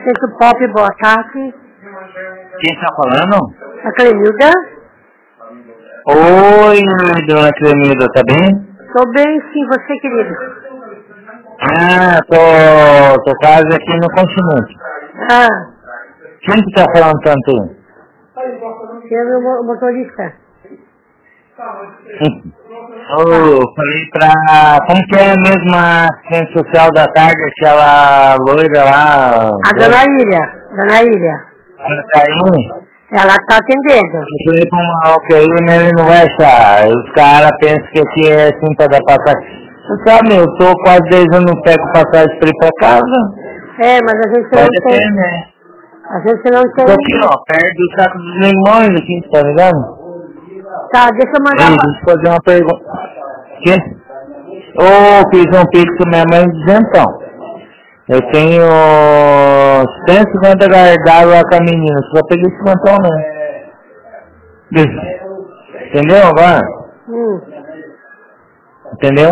Centro Pop, boa tarde. Quem tá falando? A Clemilda? Oi, dona Clemilda, tá bem? Tô bem, sim, você, querido. Tô quase aqui no continente. Quem que tá falando tanto? Você é meu motorista. Eu falei pra... Como que é mesmo a assistente social da tarde, aquela loira lá? A Dona Ilha. Ela tá aí? Ela tá atendendo. Eu falei pra uma ok, mas ele não vai achar. Os caras pensam que aqui é assim pra dar passagem. Você sabe, eu tô quase 10 anos, não pego passagem pra ir pra casa. Mas a gente não tem. Né? A gente não tem. Tô aqui, ó, perto do saco dos limões aqui, tá ligado? Tá, deixa eu mandar Ei, deixa eu fazer uma pergunta. Quê? Fiz um pix com minha mãe dizendo então. Eu tenho 150 guardados lá com a menina, só peguei 50 né? Entendeu agora? Entendeu?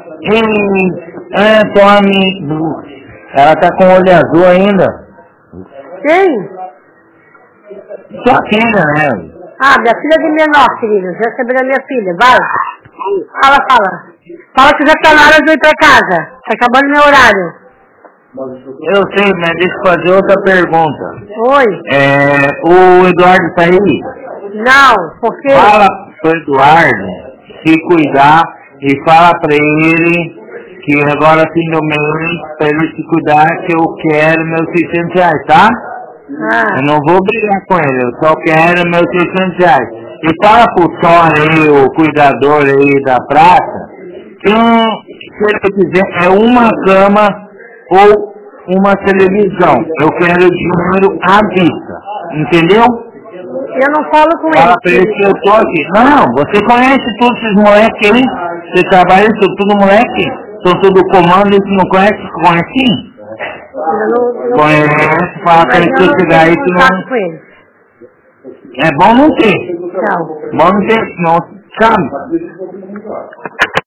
E Tommy, ela tá com o olho azul ainda. Quem? Sua filha, né? Minha filha de menor, querido. Já sabia da minha filha. Vai. Fala. Fala que já tá na hora de eu ir pra casa. Tá acabando meu horário. Eu sei, mas deixa eu fazer outra pergunta. Oi. O Eduardo tá aí? Não, porque... Fala pro Eduardo se cuidar e fala pra ele que agora fim do mês, pra ele se cuidar, que eu quero meus 600 reais, tá? Eu não vou brigar com ele, eu só quero meus 600 reais. E fala pro Tony aí, o cuidador aí da praça, que se ele quiser é uma cama ou uma televisão. Eu quero dinheiro à vista, entendeu? Eu não falo com ele. Fala pra ele que eu tô aqui. Não, você conhece todos esses moleques aí? Você trabalha isso, tudo moleque? São tudo comando e você não conhece? Conhece? Conhece, fala pra ele que eu chegar aí que não... É bom não ter. Tchau. Bom não ter, não, sabe?